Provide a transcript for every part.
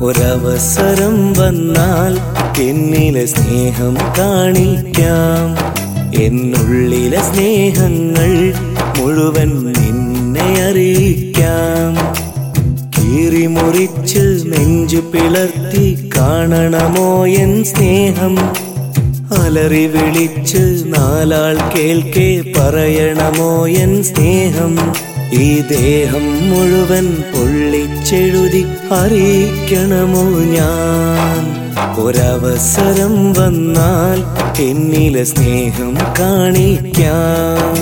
ഒരവസരം വന്നാൽ എന്നിലെ സ്നേഹം കാണിക്കാം. എന്നുള്ളിലെ സ്നേഹങ്ങൾ മുഴുവൻ നിന്നെ അറിയിക്കാം. കീറിമുറിച്ച് നെഞ്ചു പിളർത്തി കാണണമോ എൻ സ്നേഹം? അലറി വിളിച്ച് നാലാൾ കേൾക്കെ പറയണമോ എൻ സ്നേഹം? ഈ ദേഹം മുഴുവൻ പൊള്ളിച്ചെഴുതി അറിയിക്കണമോ ഞാൻ? ഒരവസരം വന്നാൽ എന്നിലെ സ്നേഹം കാണിക്കാം.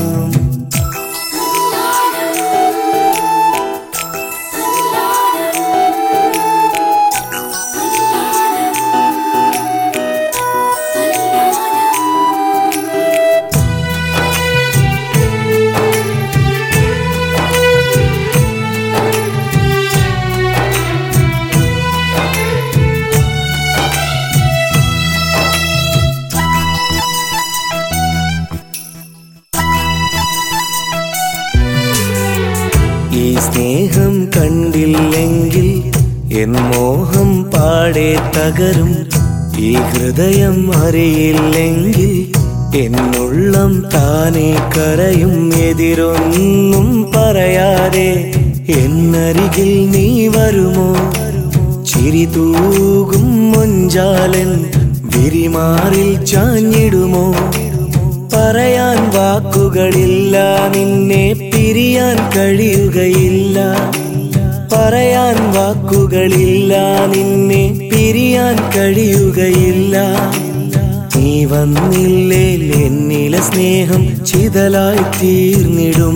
ഈ സ്നേഹം കണ്ടില്ലെങ്കിൽ എൻ മോഹം പാടെ തകരും. ഈ ഹൃദയം അറിയില്ലെങ്കിൽ എന്നുള്ളം താനെ കരയും. എതിരൊന്നും പറയാതെ എന്നരികിൽ നീ വരുമോ? ചിരി തൂകും മൊഞ്ചാലൻ വിരിമാറിൽ ചാഞ്ഞിടുമോ? പറയാൻ വാക്കുകളില്ല, നിന്നെ പിരിയാൻ കഴിയുകയില്ല. പറയാൻ വാക്കുകളില്ല, നിന്നെ പിരിയാൻ കഴിയുകയില്ല. നീ വന്നില്ലേ എന്നിലെ സ്നേഹം ചിതലായി തീർന്നിടും.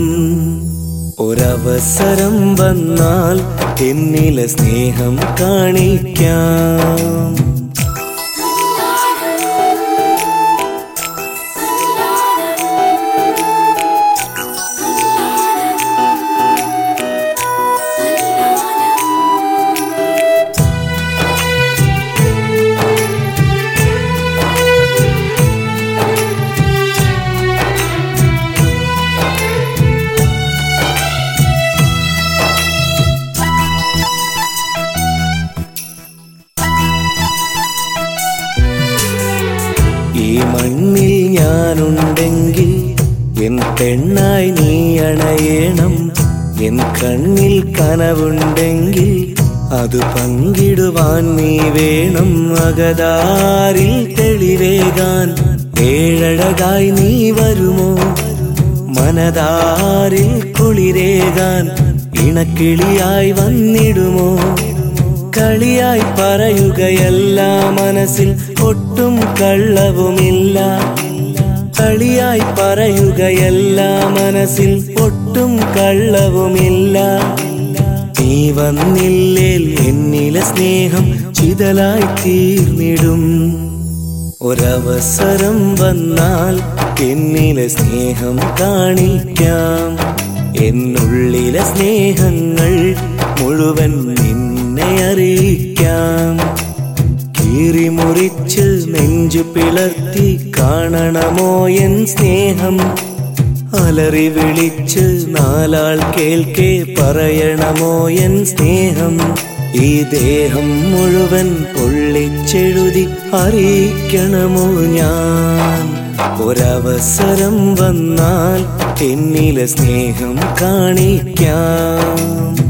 ഒരവസരം വന്നാൽ എന്നിലെ സ്നേഹം കാണിക്കാം. ഈ മണ്ണിൽ ഞാനുണ്ടെങ്കിൽ എൻ പെണ്ണായി നീ അണയണം. എൻ കണ്ണിൽ കനവുണ്ടെങ്കിൽ അത് പങ്കിടുവാൻ നീ വേണം. അകതാരിൽ തെളിവേകാൻ ഏഴഴകായി നീ വരുമോ? മനതാരിൽ കുളിരേകാൻ ഇണക്കിളിയായി വന്നിടുമോ? കളിയായി പറയുകയല്ല, മനസ്സിൽ ഒട്ടും കള്ളവുമില്ല. കളിയായി പറയുകയല്ല, മനസ്സിൽ ഒട്ടും കള്ളവുമില്ല. നീ വന്നില്ലേ എന്നിലെ സ്നേഹം ചിതലായി തീർന്നിടും. ഒരവസരം വന്നാൽ എന്നിലെ സ്നേഹം കാണിക്കാം. എന്നുള്ളിലെ സ്നേഹങ്ങൾ മുഴുവൻ നിന്നെ അറിയിക്കാം. കീറിമുറിച്ച് നെഞ്ചു പിളർത്തി കാണണമോ എൻ സ്നേഹം? അലറി വിളിച്ച് നാലാൾ കേൾക്കെ പറയണമോ എൻ സ്നേഹം? ഈ ദേഹം മുഴുവൻ പൊള്ളിച്ചെഴുതി അറിയിക്കണമോ ഞാൻ? ഒരവസരം വന്നാൽ എന്നിലെ സ്നേഹം കാണിക്കാം.